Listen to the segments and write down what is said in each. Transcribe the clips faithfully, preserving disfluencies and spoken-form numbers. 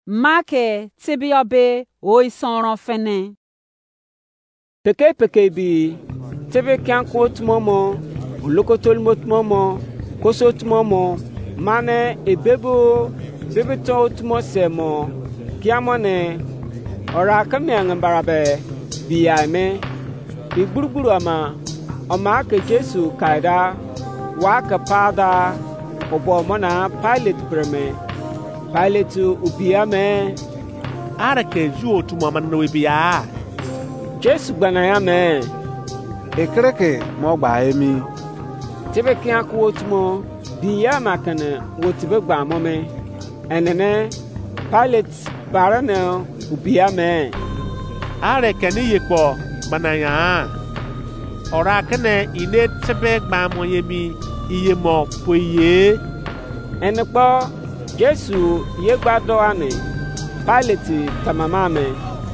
Make tibiobe oi sonron fene. Peke peke bi tebe kyan kot momo, ulokotol mot momo, kosot momo, mane ebebo bebeto utmo semo, kiamone, ora kamyang barabe, biame, igburu ama, oma ke Jesu kaida, waka pada, obo mona pilot breme, pilot ubiame, arake juo tu mama no bia. Jesu gbanaya me. Ekreke mo gba emi. Tebe kyan kuotmo, biya makane wotibe gba mo me. Enene pilot barane ubia me. Arake ni yepo banaya. Ora kene ine tebe gba mo yemi iye mo poye. Enekpo Jesu ye gbado ane. Pilot tamama me.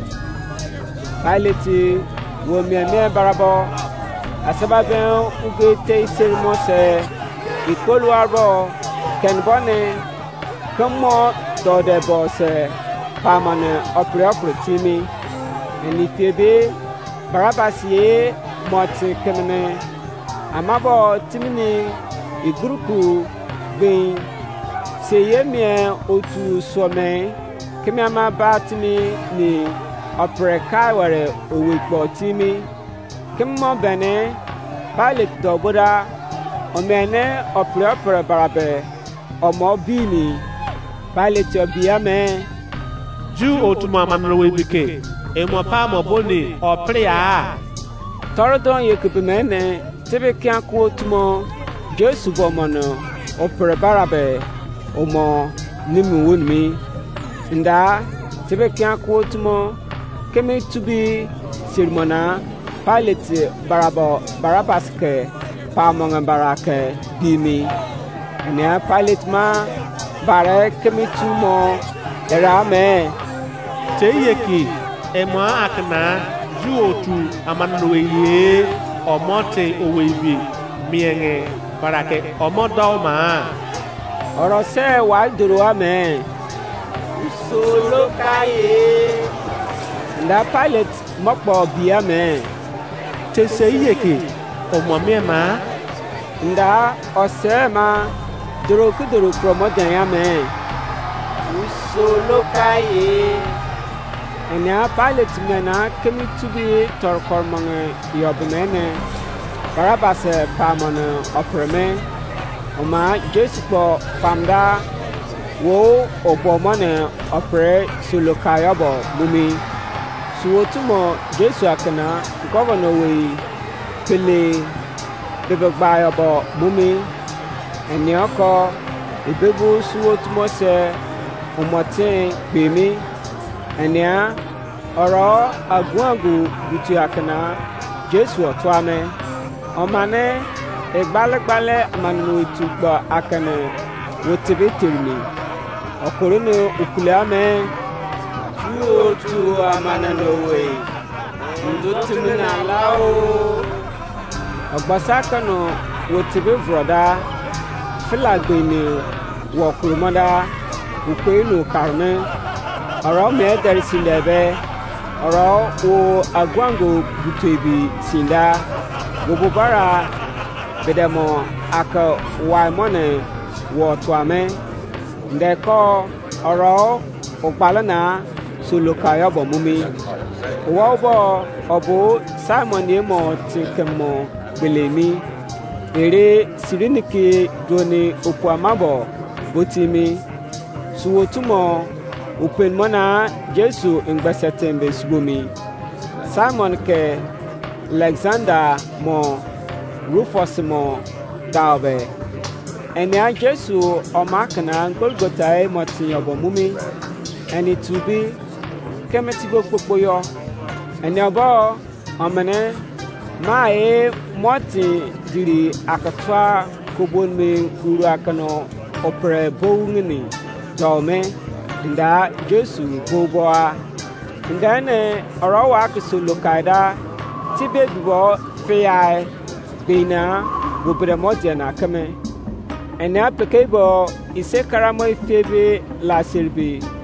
Pilate wo miane barabo asababen ugete sermose ikolu arbo kenbone komo do de bose pamane opre opre timi eni febe barabasie moti kenene amabo timini igrupu bin seyemie otu some kemiama batimi ni opre kaiware owikpo timi kimmo bene Pilate doboda omene opre opre barabe omo bini Pilate obiame ju otuma manrowe bike emo pa mo boni opre a torodon yekubemene tebe kyan ku otumo Jesu bomono opre barabe omo nimu wonmi nda tebe kyan ku otumo kemi tubi sirmona Pilate barabo barabas ke pamonga barake bimi ene Pilate ma bare kemi tumo erame teyeki emo akna juotu amanwe ye omote owebi mienge barake omodoma orose wa duro ame solo kaye nda Pilate mokpo biame tese yeke omwamiema nda osema doro kudoro promodan yame solo kaye enya Pilate mena kemi tubi torkormonge yobmene Barabas pamone opreme oma Jesu po famda wo obomone opre solo kayobo mumi suwotumo Jesu akana governor we pele bebe gbayobo mumi enioko ebebu suwotumo se omotin gbemi enia oro aguagu butu akana Jesu otwame omane egbalegbale amanu itugbo akane wotibe termi okorone ukuleame Yuotu amana nowe ndotumina lao ogbasaka no wotibe vroda filagbeni wokurumada ukwenu karne oro me dari sindebe oro o agwango butebi sinda gobobara bedemo aka waimone wotwame ndeko oro okbalana solo kayobo mumi wobo obo Simon yemo tikemo belemi ere siriniki doni opuamabo botimi suwotumo openmona Jesu ngbesetembe subomi Simon ke Alexander mo Rufus mo daube enia Jesu omakana Golgotha e moti yobo mumi eni tubi kemetigo popoyo eni obo omene mae moti diri akatwa kobonme kuru akano opre bowngini dome nda Jesu boboa ndane orawa kisolo kaida tibe dubo feyai bina bobre moje na kame eni apekebo ise karamo ifebe la serbi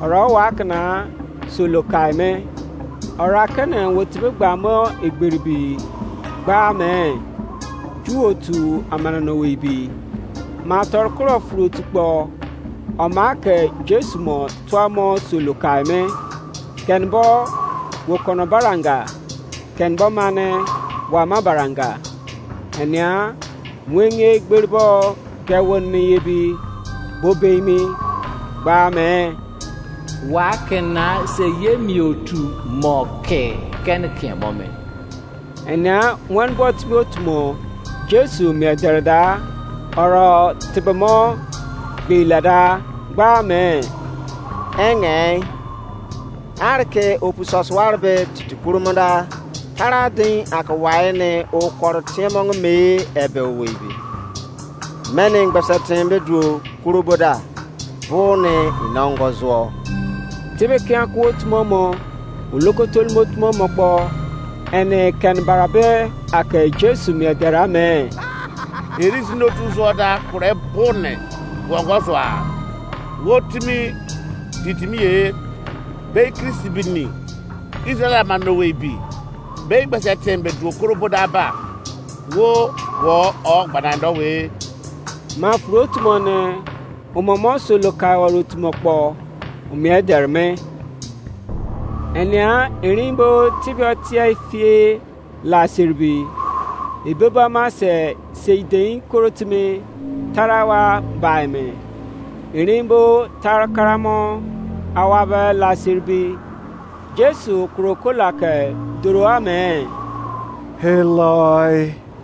ora wa kana solo kai me ora kana wotibe gba mo egberibi gba me juotu amana no we bi ma tor kro fruit gbo o ma ke Jesu mo to mo solo kai me ken bo wo kono baranga ken bo mane wa ma baranga enya mwenge gberbo ke won mi yebi bo be mi ba me wa kena se ye mi otu mo ke ken ke mo me enya won bot bot mo Jesu mi derda oro tibamo bilada ba me enge arke opusos warbe titukurumada taradin akwaene o kortiemong me ebe webi mening basatin bedro kuruboda bone inongozo tibe kya kwot momo ulokotol mot momo po ene kan barabe ake Jesu mi derame Eris no tuzoda kure bone wongozo a wotimi titimi e be Kristi bini Israel mano we bi be gbese tembe du okoroboda ba wo wo o gbanando we ma fruit mone o momo solo ka orut mopo o mi ederme enia erimbo tibiotia ifie la sirbi ibeba ma se seidin korotime tarawa baime erimbo tarakaramo awabe la sirbi Jesu krokola ke duro amen Eloi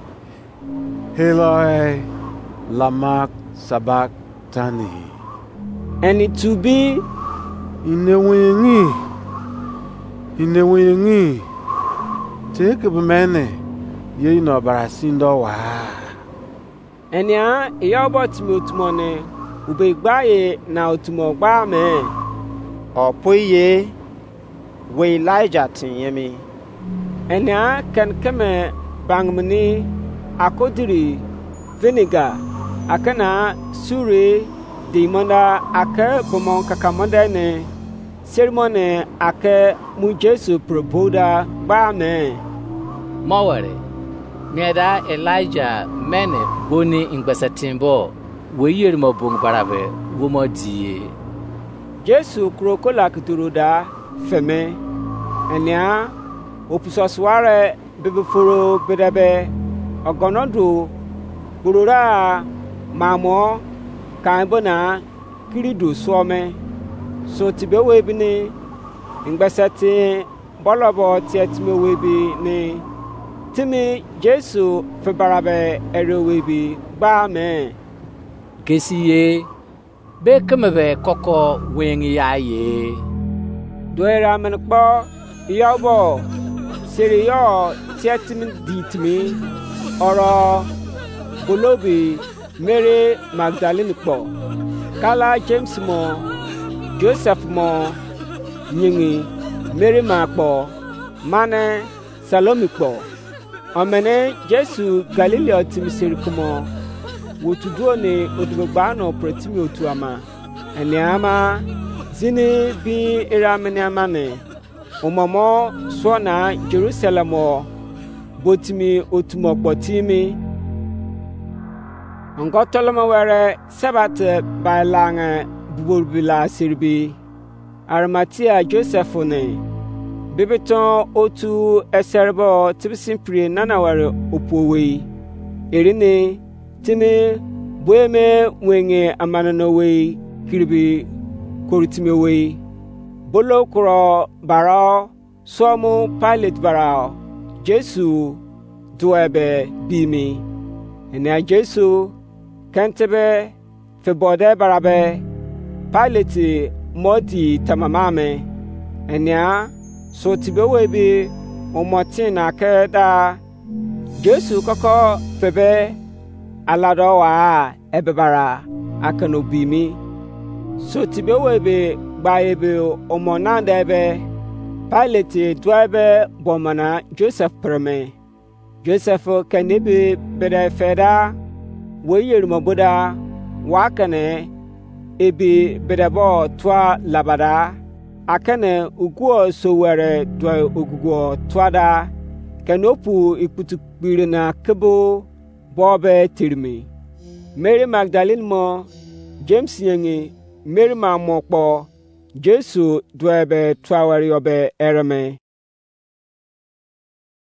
Eloi lama sabachthani eni tubi inewengi inewengi teke bemene ye no barasindo wa enia yobot mi utmone ubegbaye na utmogba me opoye we Elijah tinyemi enia kan keme bangmni akodiri vinegar akana sure di manda ake bomon kakamanda ne sermone ake mu Jesu propoda ba me maware mieda Elijah mene boni ingbasatimbo we yer mo bong barabe wo mo die Jesu krokola kuturuda feme enia opusosware bebeforo bedebe ogonodo burura mamo kanbona kiridu some so tibe webini ngbasati bolobo tietime webi ni timi Jesu febarabe erewebi ba me kesiye be kemebe koko wengi yaye doera menpo yobo seriyo tietime ditimi oro bolobi Mary Magdalene po kala James mo Joseph mo nyingi Mary ma po mane Salome po omene Jesu Galileo timisiri kumo wotuduo ne odugbano pratimi otuama eniama zini bi iramene amane omomo sona Jerusalem botimi otumo potimi ngotoloma were sabat bailange buburbila sirbi Arimatia Josephone bibiton otu eserbo tibisimpri nanaware opowe erine timi bueme mwenye amananowe kirbi koritimewe bolo kro bara somu Pilate bara Jesu duebe bimi ene Jesu kentebe febode barabe Pilate modi tamamame enya so tibewe bi omotin akeda Jesu koko febe alado wa ebebara akano bimi so tibewe bi baebe omonanda ebe Pilate duebe bomana Joseph preme Joseph kanebe bede feda weyer mabuda wakane ebi bedabo twa labada akene uguo sowere dwa ogugo twada kenopu ikutukpirina kebo bobe tirmi Mary Magdalene mo James yengi Mary ma mokpo Jesu dwebe twawari obe ereme